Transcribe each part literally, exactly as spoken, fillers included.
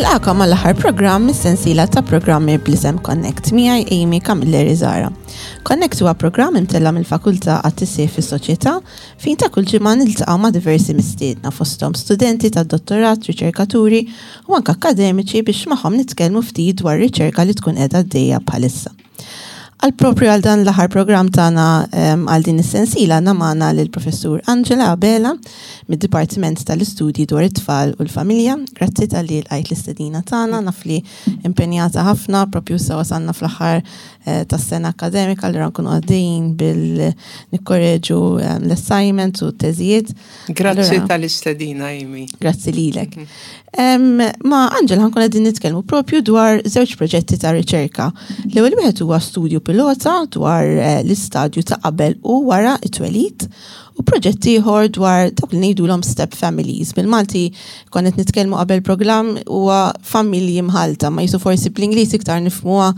Nilqakom mal-aħħar programm mis-sensiela ta' programmi bl-isem Connect miegħi Amy Camilleri Zara. Connect huwa programm imtella mill-Fakultà għat-Tisjir fis-Soċjetà fejn ta' kull ġimgħa niltaqgħu ma' diversi mistiedna fosthom studenti tad-dottorat, riċerkaturi u anke akademiċi biex magħhom nitkellmu ftit dwar riċerka li tkun qiegħda għaddejja bħalissa. Għal propju għal dan l-aħħar programm tagħna għal din is-sensiela namana lil professur Angela Abela mid-Dipartiment tal-Istudji dwar it-tfal u l-familja. Grazzi tal-li l-għajt l-istedina tagħna, naf li impenjata ħafna propju sa wasanna fl-aħħar tas-sena akademika li nkunu għaddejjin bil-nikkorreġu l-assignment u t-teżijiet. Grazzi tal-istedina, Amy. Grazzi lilek. Ma Angela ħankun qegħdin nitkellmu propju dwar żewġ proġetti ta' riċerka. L-ewwel wieħed huwa studju pilota dwar l-istadju ta' qabel u wara it-twelid u proġetti ieħor dwar dawk li ngħidulhom step families. Bil-Malti konet nitkellmu qabel programm huwa familji mħalta, ma jisu forsi bl-Ingliż iktar nifhmuha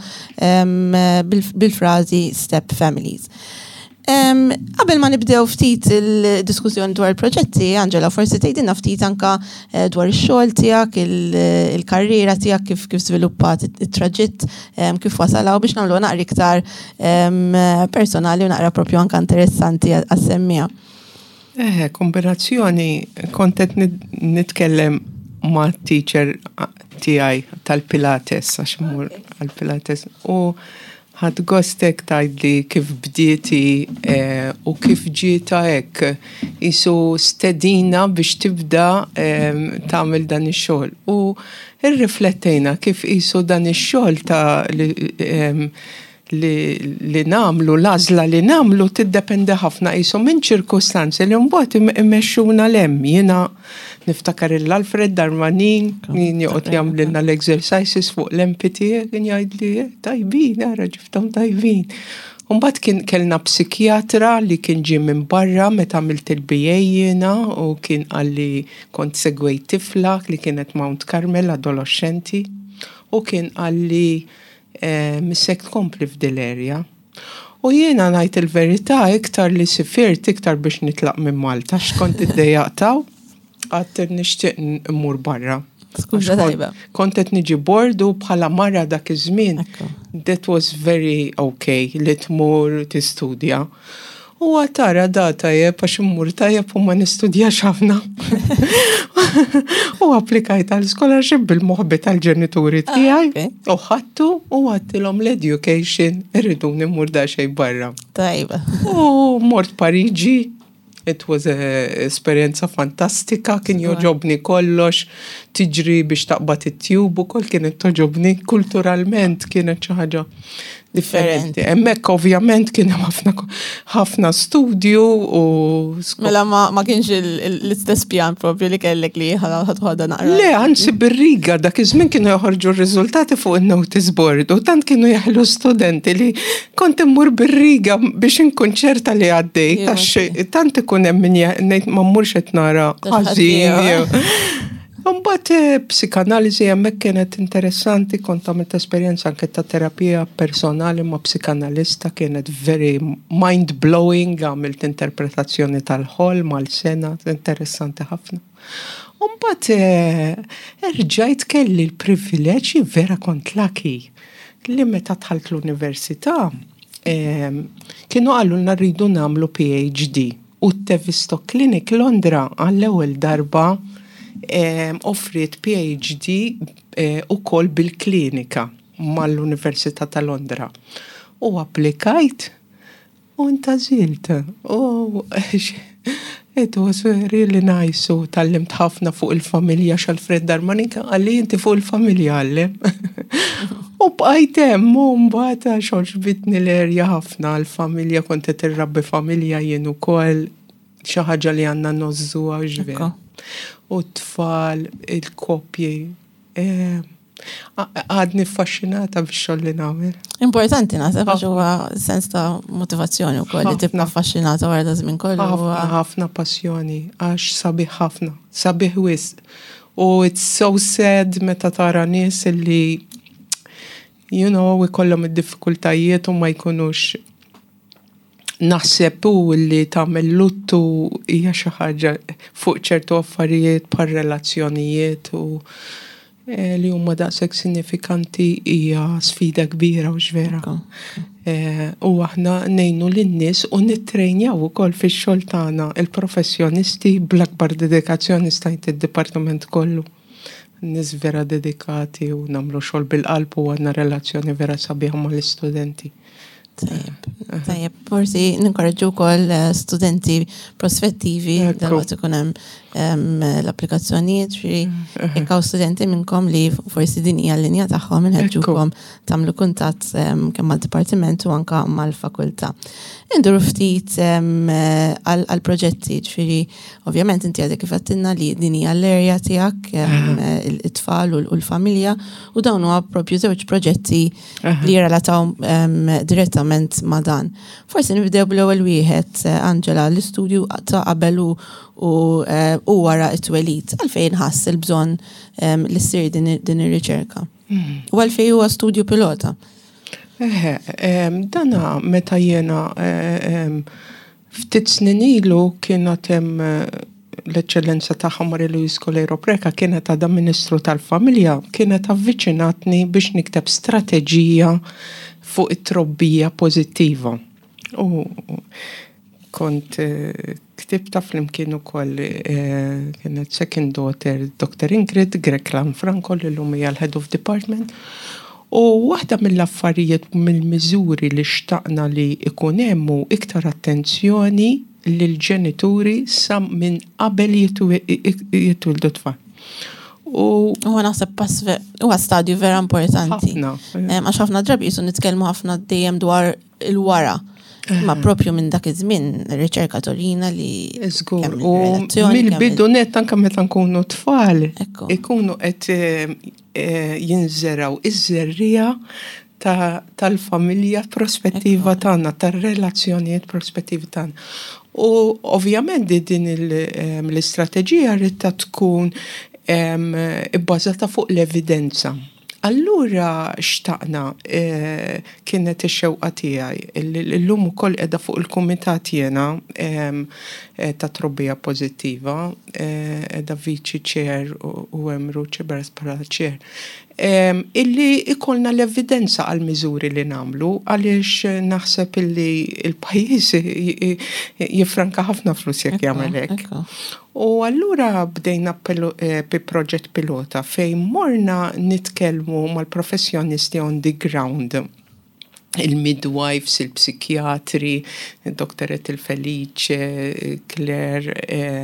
bil-frażi step families. Qabel ma nibdew ftit il-diskussjoni dwar il-proġetti, Angela, forsi tgħidilna ftit anka dwar ix-xogħol tiegħek, il-karriera tiegħek kif kif żviluppat it-traġitt, kif wasalaw biex nagħmlu naqra iktar personali u naqra propju anke interessanti għas-semmija. Eh, kombinazzjoni kont qed nitkellem ma' teacher tiegħi tal-Pilates għax mur għall-Pilates u ħad gostek tajdli kif bdieti eh, u kif ġieta hekk isu stedina biex tibda eh, tagħmel dan ix-xogħol. U irriflettejna kif isu dan ix-xogħol ta' li, eh, li, li namlu, l-għażla li namlu tiddependi ħafna isu minn ċirkustanzi li mbagħad imexxuna lemm. Jiena niftakar l-Alfred Darmanin, min joqgħod jagħmlilna l-exercises fuq l-M P T, kien jgħidli tajbin, ara ġifthom tajbin. U mbagħad kien kellna psikjatra li kien ġie minn barra meta għamilt il-B A jiena u kien qalli kont segwejt tifla li kienet Mount Carmel adolescenti u kien qalli eh, missek tkompli f'dil area. U jiena ngħid il-verità iktar li sifirt iktar biex nitlaq minn Malta x'kont iddejjaqtaw għad nixtieq immur barra. Skuża tajba. Kont qed niġi bordu bħala marra dak iż-żmien. That was very okay li tmur tistudja. U għatara da tajjeb għax immur tajjeb u ma nistudjax ħafna. U applikajt għall-scholarship bil-moħbi tal-ġenituri tiegħi u ħadtu u għattilhom l-education irriduni mmur da xejn barra. Tajba. U mort Pariġi. It was a esperienza fantastika, kien joġobni kollox, tiġri biex taqbad it-tjub u kol kienet toġobni kulturalment, kienet xi ħaġa differenti. Hemmhekk ovvjament kien ħafna ħafna studju u mela ma, ma kienx l-istess pjan propju li kellek li ħadħoda naqra. Le, anzi bir-riga dak iż-żmien kienu joħorġu r-riżultati fuq il-notice board u tant kienu jaħlu studenti li kont immur bir-riga biex inkun ċerta li għaddej tax tant ikun hemm min ngħid ma mmurx qed nara ħażin. Mbagħad psikanaliżi hemmhekk kienet interessanti, kont għamilt esperjenza anke ta' terapija personali ma' psikanalista, kienet very mind-blowing, għamilt interpretazzjoni tal-ħolm mal-sena, interessanti ħafna. Mbagħad erġajt kelli l-privileġġ vera kont lucky li meta dħalt l-università kienu qalulna rridu nagħmlu P H D u t-Tavistock Clinic Londra għall-ewwel darba Um, offrit P H D uh, u kol bil-klinika mal-Università ta' Londra. U applikajt u intażilt. U it was really nice u tallimt ħafna fuq il-familja x'Alfred Darmanin għalli inti fuq il-familja għallem. U bqajtem u mbagħad xogħġbitni l-erja ħafna l-familja kont qed irrabbi familja jien ukoll xi ħaġa li għandna nożżuha ġvien. U t-tfal, il-kopji. Għadni fascinata biex xogħol li nagħmel. Importanti naħseb għax huwa sens ta' motivazzjoni wkoll li tibqa' affaxxinata wara da żmien kollu. Ħafna passjoni għax sabiħ ħafna, sabiħ wisq. U it's so sad meta tara nies li you know ikollhom id-diffikultajiet u ma jkunux naħseb u li tagħmel luttu hija xi ħaġa fuq ċertu affarijiet par relazzjonijiet u eh, li huma daqshekk sinifikanti hija sfida kbira u xvera. Eh, u aħna nejnu lin-nies u nittrejnjaw ukoll fix-xogħol tagħna il-professjonisti bl-akbar dedikazzjoni stajt id-dipartiment kollu. Nies vera dedikati u nagħmlu xogħol bil-qalb u għandna relazzjoni vera sabiħa mal-istudenti. Tajjeb, tajjeb, forsi ninkoraġġu wkoll studenti prospettivi dal-waqt ikun hemm l-applikazzjonijiet ġifieri jekk hawn studenti minnkom li forsi din hija l-linja tagħhom inħeġġukom tagħmlu kuntatt kemm mal-dipartiment u anke mal-fakultà. Induru ftit għall-proġetti ġifieri ovvjament inti għadek kif għattilna li din hija l-erja tiegħek it-tfal u l-familja u dawn huwa proprju żewġ proġetti li jirrelataw direttament ma' dan. Forsi nibdew bl-ewwel wieħed, Angela, l-istudju ta' qabel u wara t-twelid. Għalfejn ħass il-bżonn li ssir din ir-riċerka. U għalfejn huwa studju pilota. Dana meta jiena ftit snin ilu kienet hemm l-eċċellenza tagħha Marilu Scolero Preka kienet għadha Ministru tal-Familja, kienet avviċinatni biex nikteb strateġija fuq it-trobbija pożittiva. U kont ktibta flimkien ukoll kienet second daughter Doktor Ingrid Greklan Franco li llum hija l-Head of Department. U waħda mill-affarijiet mill-miżuri li xtaqna li ikun hemm iktar attenzjoni lill-ġenituri sa minn qabel jitwildu tfal. U huwa naħseb pass huwa stadju vera importanti. Ħafna. Għax ħafna drabi jisu nitkellmu ħafna dejjem dwar il-wara. Ma propju minn dak iż-żmien ir-riċerka torina li żgur. U mill-bidu net anke meta nkunu tfal ikunu qed jinżeraw iż-żerrija tal-familja prospettiva tagħna, tar-relazzjonijiet prospettivi tagħna. U ovvjament din l-istrateġija rrid tkun ibbażata fuq l-evidenza. Allura xtaqna kienet ix-xewqa tiegħi. Illum ukoll qiegħda fuq il-kumitat jiena ta' trobbija pożittiva, qiegħda viċi chair u hemm Ruċi Beres bħala chair. Illi ikollna l-evidenza għal miżuri li nagħmlu għaliex naħseb illi il-pajjiż jifranka ħafna flus jekk jagħmel hekk. U allura bdejna bi proġett pilota fejn morna nitkellmu mal-professjonisti on the ground. Il-midwives, il-psikjatri, il-doktoret il-Felice, Claire,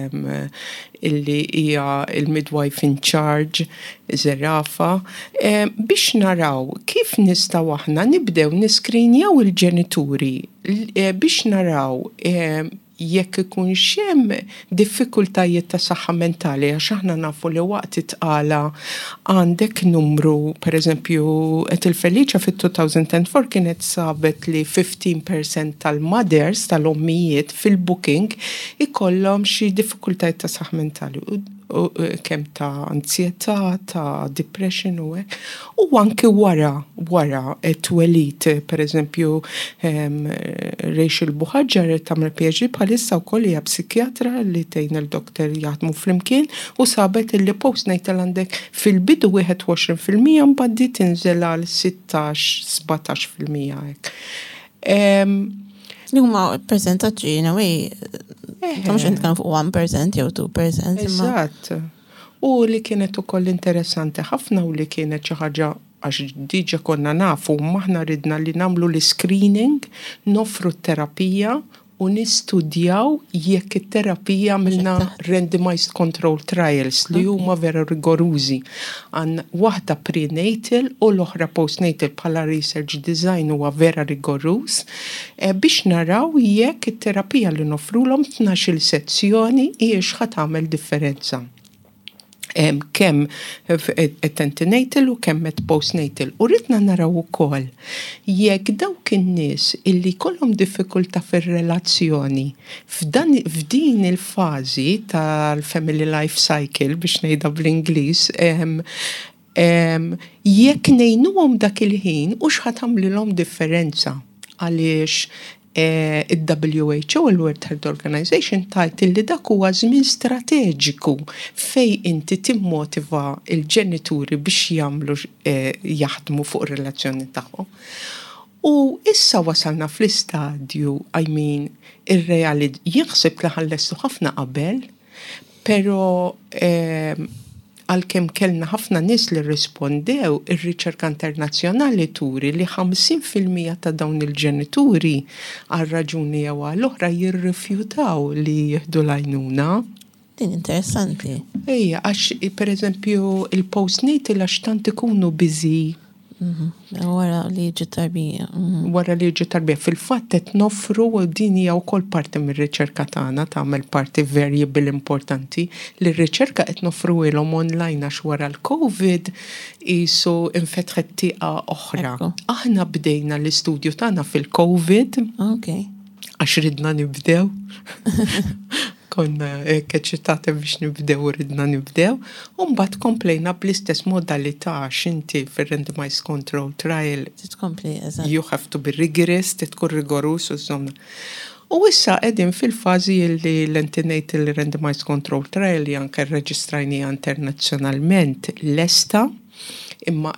illi hija il-midwife in charge, Zerafa, biex naraw kif nistgħu aħna nibdew niskrinjaw il-ġenituri biex naraw jekk ikun xem diffikultajiet ta' saħħa mentali, għax aħna nafu li waqt itqala għandek numru, per eżempju, qed il-Feliċa fit-two thousand four kienet sabet li fifteen percent tal-mothers, tal-ommijiet fil-booking ikollhom xi diffikultajiet ta' saħħa mentali. Kemm ta' ansjetà, ta' depression u hekk. U anke wara wara twelid, per eżempju, Rachel Buħaġġar tagħmel PhD bħalissa wkoll hija psikjatra li tgħin il-doktor jaħdmu flimkien u sabet li postnatal għandek fil-bidu twenty-one fil-mija mbagħad tinżel għal sixteen seventeen fil-mija hekk. Li huma percentaġġi anyway, ta' mhux nitkellmu fuq one percent jew two percent. Eżatt. U li kienet ukoll interessanti ħafna u li kienet xi ħaġa għax diġà konna nafu maħna ridna li nagħmlu l-screening, nofru t-terapija u nistudjaw jekk it-terapija milna randomized control trials li huma vera rigorużi. Għan waħda prenatal u l-oħra postnatal bħala research design huwa vera rigoruż biex naraw jekk it-terapija li nofrulhom tnax-il sezzjoni hijiex ħadd tagħmel differenza. Kemm antenatal u kemm postnatal. U ridna naraw ukoll jekk dawk in-nies illi kollhom diffikultà fir-relazzjoni f'din il-fażi tal-family life cycle biex ngħidha bl-Ingliż, jekk ngħinuhom dak il-ħin u x'ħadd tagħmlilhom differenza għaliex il-W H O, il-World Health Organization, tajt li dak huwa żmien strateġiku fej inti timmotiva il-ġenituri biex jagħmlu jaħdmu fuq relazzjoni tagħhom. U issa wasalna fl-istadju, I mean, ir-reali jinħseb li ħallestu ħafna qabel, pero għalkemm kellna ħafna nies li rispondew, ir-riċerka internazzjonali turi li ħamsin fil-mija ta' dawn il-ġenituri għal raġuni jew għal oħra jirrifjutaw li jieħdu l-għajnuna. Din interessanti. Ejja, għax pereżempju il-postnatal għax tant ikunu busy. Wara li jiġi tarbija. Wara li jiġi tarbija. Fil-fatt qed noffru din hija wkoll parti mir-riċerka tagħna tagħmel parti variable importanti li r-riċerka qed noffruhom online għax wara l-COVID qisu infetħet tieqa oħra. Aħna bdejna l-istudju tagħna fil-COVID. Okay. Għax ridna nibdew. Konna keċitati biex nibdew, ridna nibdew, un bat komplejna bl-istess modalità xinti fil-randomized control trial. Titkompli, eżatt. You have to be rigorous, titkun rigorus u zomna. U issa edin fil-fazi li l-antenatal randomized control trial janka reġistrajni internazzjonalment l-esta, imma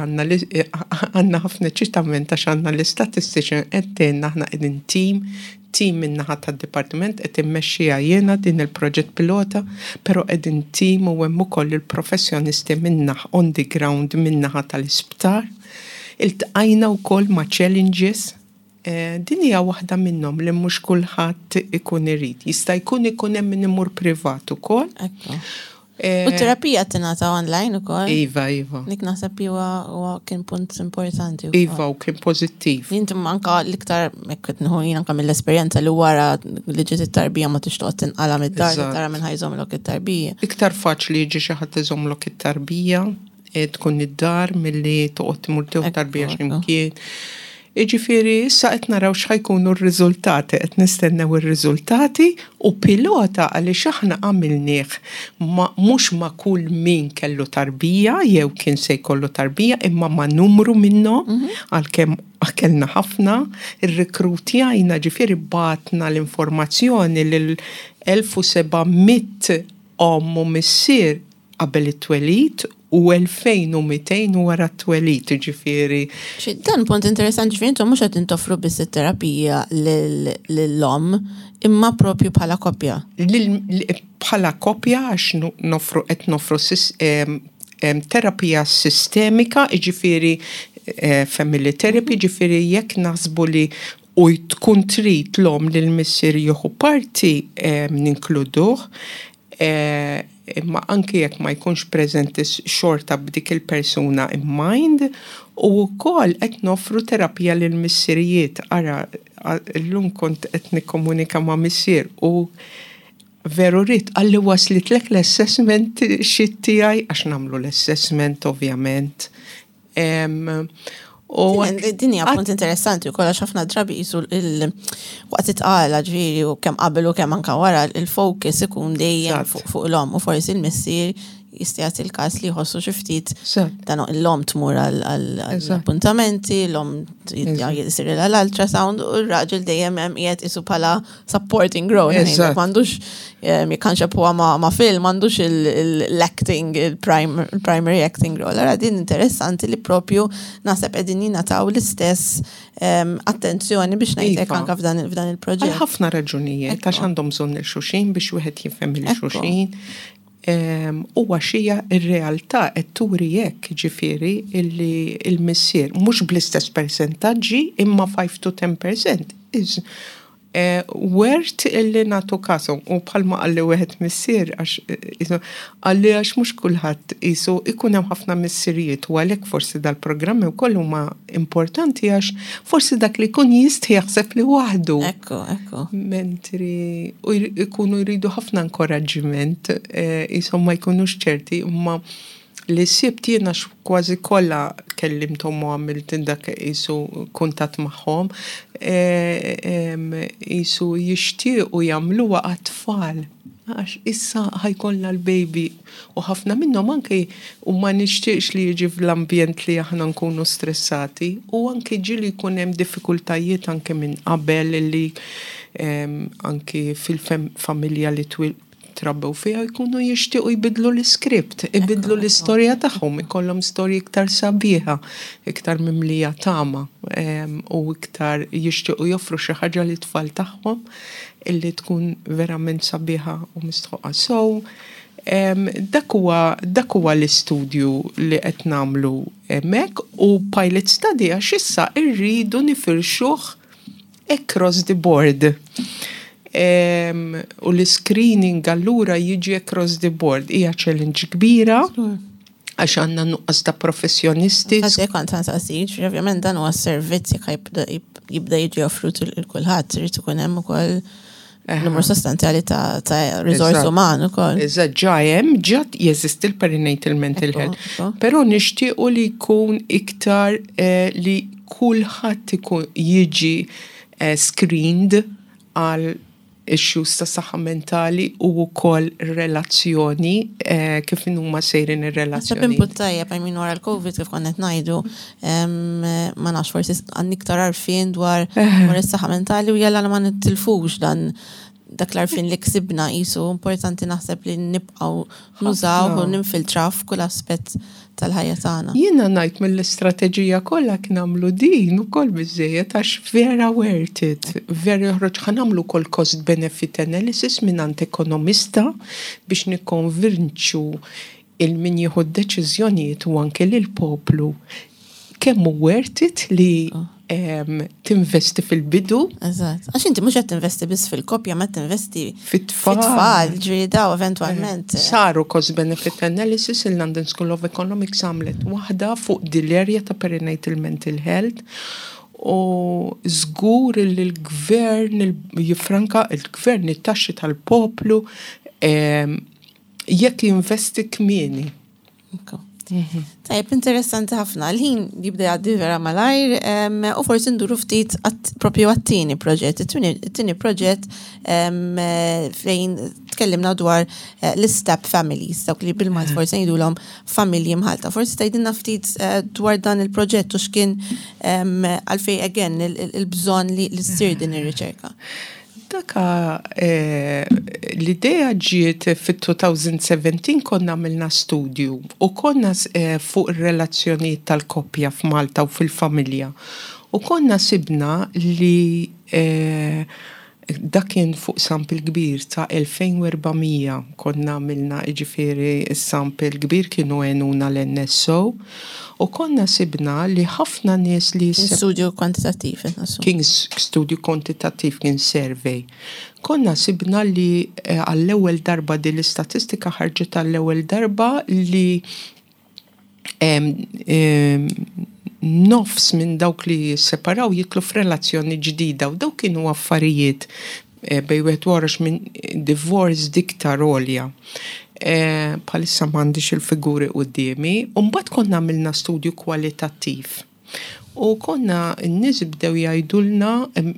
għanna ħafna ċitament għax għanna l-statistician għedden naħna edin team, team minnaħa ta' departiment qed immexxija jiena din il-proġett pilota, però qegħdin team u hemm ukoll il-professjonisti minnaħ on the ground minnaħa tal-isptar. Iltqajna wkoll ma' challenges. Eh, din hija waħda minnhom li mhux kulħadd ikun irid. Jista' jkun ikun hemm min imur privat ukoll. Ekku. U terapija tingħata online ukoll? Iva, iva. Dik naħseb huwa kien punt importanti. Iva, u kien pożittiv. Inti anke l-iktar qed nieħu jien anke mill-esperjenza li wara li ġiet it-tarbija ma tixtieq tinqala mid-dar tara minn ħajżomlok it-tarbija. Iktar faċli jiġi xi ħadd iżommlok it-tarbija, tkun id-dar milli toqgħod timur tew tarbija x'imkien. Iġifieri issa qed naraw x'ħajkunu r-riżultati, qed nistennew ir-riżultati u pilota għaliex aħna għamilnieh mhux ma' kull min kellu tarbija jew kien se jkollu tarbija imma ma' numru minnhom għalkemm kellna ħafna, ir-rekrutjajna ġifieri batna l-informazzjoni lil elf u sebgħimiet omm u missier qabel it-twelid u elfejn u mitejn wara t-twelid, ġifieri. Dan punt interessanti ġifieri intom mhux qed intoffru biss it-terapija lill-omm imma propju bħala koppja. Bħala koppja għax nofru qed nofru terapija sistemika, ġifieri family therapy, ġifieri jekk naħsbu li u tkun trid l-omm li l-missier jieħu parti ninkluduh, imma anke jekk ma jkunx preżenti xorta b'dik il-persuna in mind u wkoll qed noffru terapija lil missirijiet. Ara llum kont qed nikkomunika ma' missier u veru rrid għalli waslitlek l-assessment xit tiegħi għax nagħmlu l-assessment ovvjament. Din hija punt interessanti wkoll għax ħafna drabi qisu il-waqt itqala ġifieri u kemm qabel u kemm anke wara il-focus ikun dejjem fuq l-omm u forsi l-missier jista' jagħti l-każ li jħossu xi ftit dan l-omm tmur għall-appuntamenti, l-omm jsir l-ultrasound u r-raġel dejjem hemm qiegħed isu bħala supporting role. M'għandux jekk kanxab huwa ma' film m'għandux l-acting, il-primary acting role. Ara din interessanti li propju naħseb qegħdin jingħataw l-istess attenzjoni biex ngħidlek anke f'dan il-proġett. Għal ħafna raġunijiet għax għandhom bżonn il-xulxin biex wieħed jifhem il-xulxin. Huwa xija ir-realtà qed turi hekk ġifieri illi l-missier mhux bl-istess persentaġġi imma five to ten percent is wert illi nagħtu kasom u bħalma qalli wieħed missier għax qalli għax mhux kulħadd qisu ikun hemm ħafna missirijiet u għalhekk forsi dal-programmi wkoll huma importanti għax forsi dak li jkun jistħi jaħseb li waħdu. Ekku, ekku. Mentri u jkunu jridu ħafna inkoraġġiment ishom ma jkunux ċerti imma li sibt jiena kważi kollha kellimthom u għamilt dak qisu kuntatt magħhom qisu jixtiequ jagħmluha għat-tfal għax issa ħajkollna l-baby u ħafna minnhom anke u ma nixtieqx li jiġi fl-ambjent li aħna nkunu stressati u anke ġili jkun hemm diffikultajiet anke minn qabel li anke fil-familja li twil trabbew fiha jkunu jixtiequ jbidlu l-iskript, ibidlu l-istorja tagħhom, ikollhom storja iktar sabiħa, iktar mimlija tama u iktar jixtiequ joffru xi ħaġa li tfal tagħhom illi tkun verament sabiħa u mistħoqa. So, um, dak huwa dak huwa l-istudju li qed nagħmlu hemmhekk u pilot study għax issa rridu nifirxuh across the board. Um, u l-screening allura jiġi across the board hija challenge kbira għax għandna nuqqas ta' professjonisti. Għax kont nsaqsik, ovvjament dan huwa servizz jekk jibda jiġi offrut il-kulħadd, irid ikun hemm ukoll numru sostanzjali ta' ta' riżors uman ukoll. Eżatt, ġa hemm ġad jeżisti l-perinatal mental health. Però nixtiequ li jkun iktar li kulħadd ikun jiġi screened għal issues ta' saħħa mentali u wkoll relazzjoni kif huma sejrin ir-relazzjoni. Naħseb input tajjeb I mean wara l-COVID kif konna qed ngħidu ma nafx forsi għandi iktar għarfien dwar dwar is-saħħa mentali u jalla ma nittilfux dan dak l-għarfien li ksibna qisu importanti naħseb li nibqgħu nużaw u ninfiltraw f'kull aspett tal-ħajja tagħna. Jiena ngħid mill-istrateġija kollha kien nagħmlu din ukoll biżejjed għax vera worth it. Vera joħroġ ħanamlu wkoll cost benefit analysis mingħand ekonomista biex nikkonvinċu il-min jieħu d-deċiżjonijiet u anke lill-poplu kemm hu worth it li um, tinvesti fil-bidu. Eżatt. Għax inti mhux qed tinvesti biss fil-kopja ma tinvesti fit-tfal, ġri daw eventwalment. Saru cost benefit analysis il-London School of Economics għamlet waħda fuq dil-area ta' perinatal mental health u żgur li l-gvern jifranka il-gvern it-taxxi tal-poplu um, jekk jinvesti kmieni. Okay. Tajb, interessanti ħafna. L-ħin jibda jgħaddi vera malajr u forsi nduru ftit propju għat-tieni proġett. It-tieni proġett fejn tkellimna dwar l-step families, dawk li bil-Malta forsi jgħidulhom familji mħalta. Forsi tgħidilna ftit dwar dan il-proġett u x'kien għalfejn again il-bżonn li ssir din ir-riċerka. Daka eh, l-idea ġiet fit-twenty seventeen konna għamilna studju u konna eh, fuq ir-relazzjonijiet tal-koppja f'Malta u fil-familja. U konna sibna li eh, dak kien fuq sampil kbir ta' elfejn u erbamija konna għamilna ġifieri s-sampil kbir kienu għenuna l-N S O u konna sibna li ħafna nies li studju kwantitattiv kien studju kwantitattiv kien survey. Konna sibna li għall-ewwel darba din l-istatistika ħarġet għall-ewwel darba li em, em, nofs minn dawk li separaw jitlu f'relazzjoni ġdida u dawk kienu affarijiet bej wieħed warax minn divorce diktar olja. Palissa m'għandix il-figuri qudiemi u mbagħad konna għamilna studju kwalitattiv. U konna n-nies bdew jgħidulna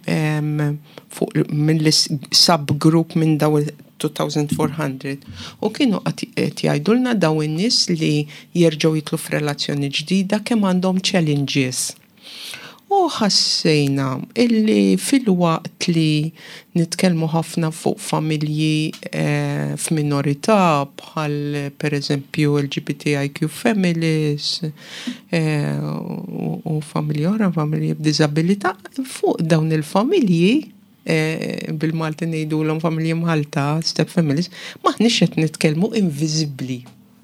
fuq mill-subgroup minn daw two thousand four hundred u kienu qed jgħidulna daw in-nies li jerġgħu jitlu f'relazzjoni ġdida kemm għandhom challenges. U ħassejna illi fil-waqt li nitkellmu ħafna fuq familji eh, f'minorità bħal per eżempju L G B T I Q families eh, u, u familji oħra, familji b'diżabilità, fuq dawn il-familji eh, bil-Malti ngħidulhom familji Malta, step families, maħniex qed nitkellmu invisibbli.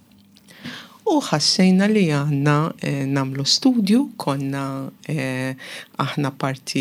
U ħassejna li għanna eh, namlu studju, konna eh, aħna parti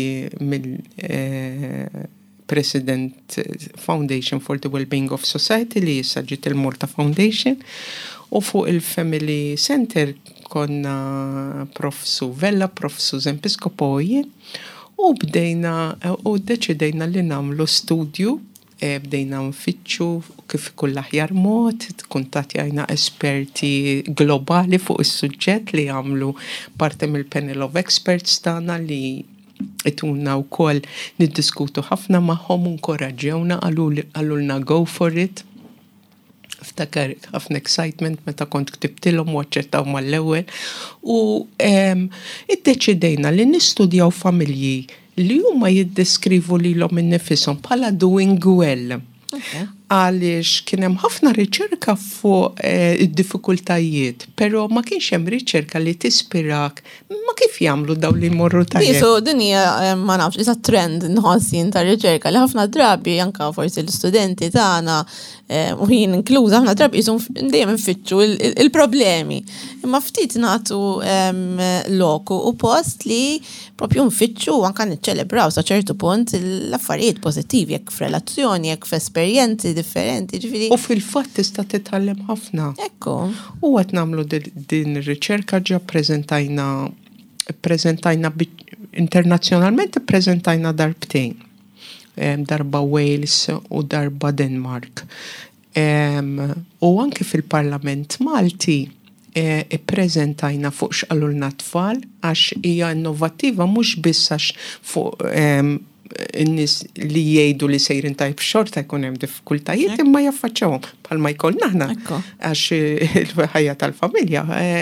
mill-President eh, Foundation for the Wellbeing of Society li jissa ġiet il-Malta Foundation u fuq il-Family Center konna Prof Vella, Prof Susan Piscopoji u bdejna u deċidejna li namlu studju. E, bdejna nfittxu kif kull aħjar mod, kuntattjajna esperti globali fuq is-suġġett li għamlu parti mill-panel of experts tagħna li ituna wkoll niddiskutu ħafna magħhom u nkoraġġewna għalulna go for it. Ftakar ħafna excitement meta kont ktibtilhom u aċċettaw mal-ewwel u iddeċidejna li nistudjaw familji li huma jiddeskrivu lilhom innifishom bħala doing well. Għaliex kien hemm ħafna riċerka fuq id-diffikultajiet, però ma kienx hemm riċerka li tispirak ma kif jagħmlu daw li jmorru tajjeb. Jisu din hija ma nafx isa trend nħossin ta' riċerka li ħafna drabi anke forsi l-istudenti tagħna u jien inkluża ħafna drabi jisu dejjem infittxu il-problemi. Imma ftit nagħtu loku u post li propju nfittxu anke niċċelebraw sa ċertu punt l-affarijiet pożittivi jekk f'relazzjoni, jekk f'esperjenzi differenti, ġifieri. U fil-fatt tista' titgħallem ħafna. Ekku. U qed nagħmlu din ir-riċerka ġa preżentajna preżentajna internazzjonalment preżentajna darbtejn. Darba Wales u darba Denmark. U anke fil-Parlament Malti ippreżentajna fuq x'qalulna tfal għax hija innovattiva mhux biss għax fuq in-nies li jgħidu li sejrin tajb xorta jkun hemm diffikultajiet imma jaffaċċawhom bħalma jkollna aħna għax il-ħajja tal-familja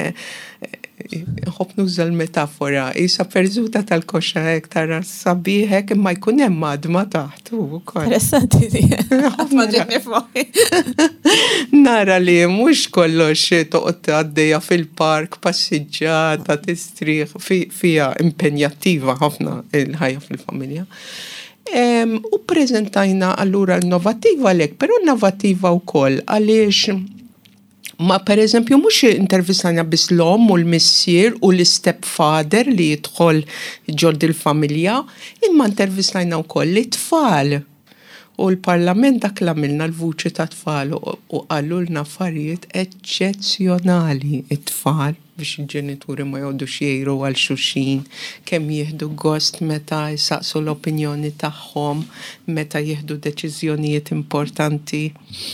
ħobb nuża l-metafora isa perżuta tal-koxxa hekk tara sabiħ hekk imma jkun hemm madma taħtu wkoll. Interessanti di. Ma ġietni fuqi. Nara li mhux kollox toqgħod għaddejja fil-park passiġġjata tistrieħ fiha impenjattiva ħafna il-ħajja fil-familja. U preżentajna allura innovattiva lek, però innovattiva wkoll għaliex ma per eżempju mhux intervistajna biss l-om u l-missier u l-stepfather li jidħol ġord il-familja, imma intervistajna wkoll it-tfal. U l-Parlament dak l-għamilna l-vuċi ta' tfal u għallulna affarijiet eċċezzjonali it-tfal biex il-ġenituri ma jgħodu xiejru għal xuxin, kemm jieħdu gost meta jsaqsu l-opinjoni tagħhom, meta jieħdu deċiżjonijiet importanti.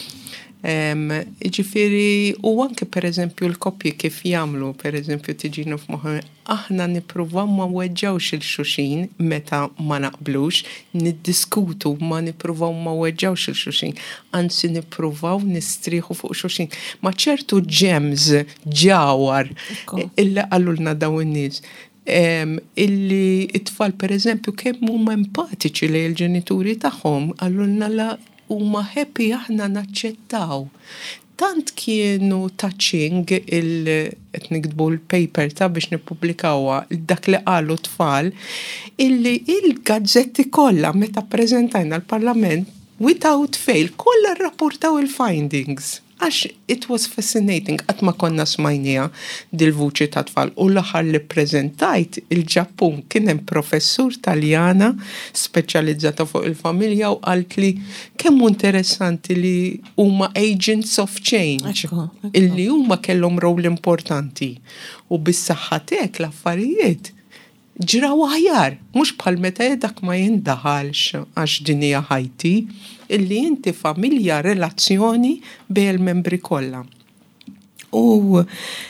Ġifiri, u anke per eżempju l-koppji kif jagħmlu, per eżempju tiġinu f'moħħ, aħna nippruvaw ma weġġawx il-xuxin meta ma naqblux, niddiskutu ma nippruvaw ma weġġawx il-xuxin, anzi nippruvaw nistrieħu fuq xuxin. Ma ċertu ġems ġawar illi għallulna daw in-nies. Illi it-tfal per eżempju kemm huma empatiċi lejn il-ġenituri tagħhom, għallulna la huma happy aħna naċċettaw. Tant kienu touching il-qed nikdbu l-paper ta' biex nippubblikawha dak li qalu tfal illi il-gazzetti kollha meta ppreżentajna l-Parlament without fail kollha rrapportaw il-findings. Għax it was fascinating, għat ma konna smajnija dil-vuċi ta' tfal. U l-aħħar li prezentajt il-Ġappun kien hemm professur Taljana speċjalizzata fuq il-familja u qalt li kemm interessanti li huma agents of change, illi huma kellhom rol importanti. U bis-saħħatek l-affarijiet ġraw aħjar, mhux bħal meta dak ma jindaħalx għax din hija ħajti, illi inti familja relazzjoni bejn il-membri kollha. U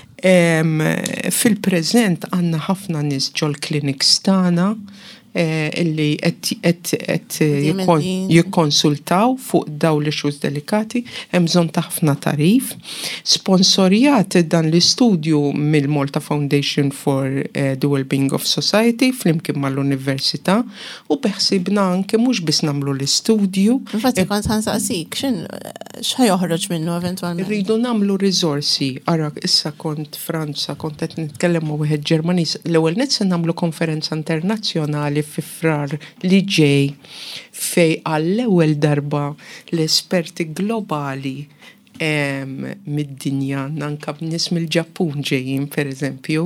fil-preżent għandna ħafna nies ġol-clinics tagħna illi qed jikkonsultaw fuq daw l-issues delikati, hemm bżonn ta' ħafna tarif. Sponsorjat dan l-istudju mill-Malta Foundation for the Wellbeing of Society flimkien mal-Università u beħsibna anke mhux biss nagħmlu l-istudju. Infatti kont ħansaqsik x'ħajoħroġ minnu eventwalment. Irridu nagħmlu riżorsi. Ara issa kont Franza, kont qed nitkellem ma' wieħed Ġermaniż. L-ewwel nett se nagħmlu konferenza internazzjonali fi frar li ġej fej għall-ewwel darba l-esperti globali mid-dinja, nanka b'nies mill-Ġappun ġejjin pereżempju,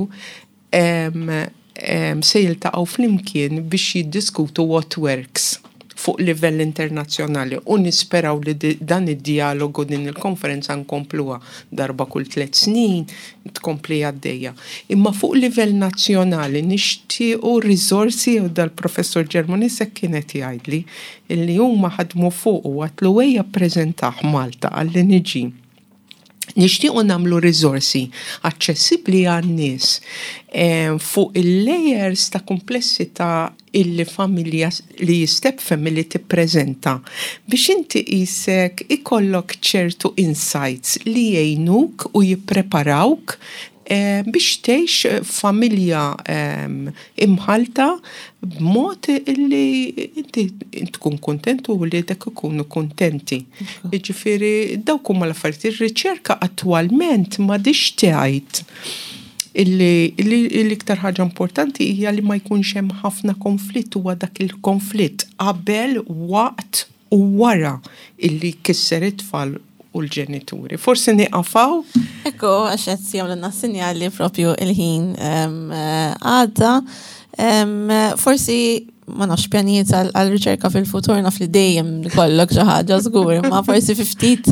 se jiltaqgħu flimkien biex jiddiskutu what works fuq livell internazzjonali u nisperaw li dan id-dialogu din il-konferenza nkompluha darba kull tliet snin tkompli għaddejja. Imma fuq livell nazzjonali nixtiequ riżorsi u dal-professor Ġermaniż hekk kienet jgħidli illi huma ħadmu fuq u għatlu ejja ppreżentaħ Malta għalli niġi. Nixtiequ nagħmlu riżorsi aċċessibbli għan-nies fuq il-layers ta' komplessità illi familja li step family tippreżenta biex inti qisek ikollok ċertu insights li jgħinuk u jippreparawk biex tgħix familja imħalta b'mod illi inti tkun kontentu u li dak ikunu kontenti. Jiġifieri dawk huma l-affarijiet. Ir-riċerka attwalment m'għadix tgħid illi l-iktar ħaġa importanti hija li ma jkunx hemm ħafna konflitt huwa dak il-konflitt qabel, waqt u wara illi kisser it-tfal u l-ġenituri. Forsi niqafaw? Ekku, għax qed jagħmlu sinjali propju il-ħin għadda. Forsi ma nafx pjanijiet għal-riċerka fil-futur naf li dejjem kollok xi ħaġa żgur, ma forsi fi ftit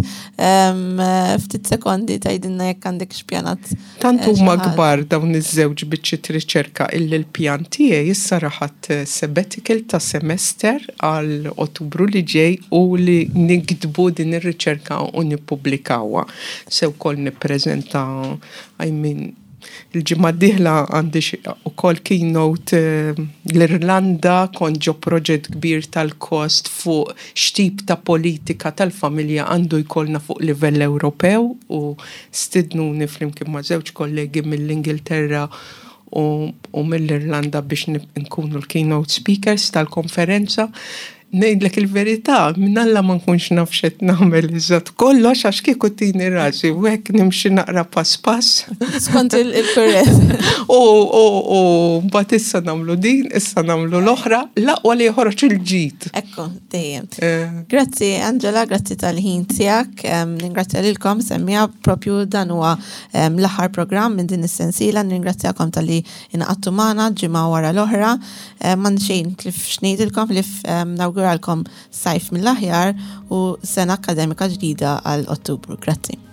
ftit sekondi tgħidilna jekk għandek x'pjanat. Tant huma kbar dawn iż-żewġ biċċiet riċerka illi l-pjan tiegħi issa raħat sabbatical ta' semester għal Ottubru li ġej u li nikdbu din ir-riċerka u nippubblikawha. Se wkoll nippreżenta I mean il-ġimgħa d-dieħla għandi ukoll keynote l-Irlanda kont ġo proġett kbir tal-kost fuq x'tip ta' politika tal-familja għandu jkollna fuq livell Ewropew u stidnuni flimkien ma' żewġ kollegi mill-Ingilterra u, u mill-Irlanda biex nkunu l-keynote speakers tal-konferenza. Ngħidlek il-verità, minn Alla ma nkunx naf x'qed nagħmel iżgħat kollox għax kieku tini rasi u hekk nimxi naqra pass pass. Skont il-kurrent. U u mbagħad issa nagħmlu din, issa nagħmlu l-oħra, laqwa li joħroġ il-ġid. Ekku, dejjem. Grazzi Angela, grazzi tal-ħin tiegħek. Ningrazzja lilkom semmija propju dan huwa l-aħħar programm minn din is-sensiela, ningrazzjakom tal-li inqattu magħna ġimgħa wara l-oħra. Ma xejn tlif xnejdilkom li nawguralkom sajf mill-aħjar u sena akademika ġdida għal Ottubru. Grazzi.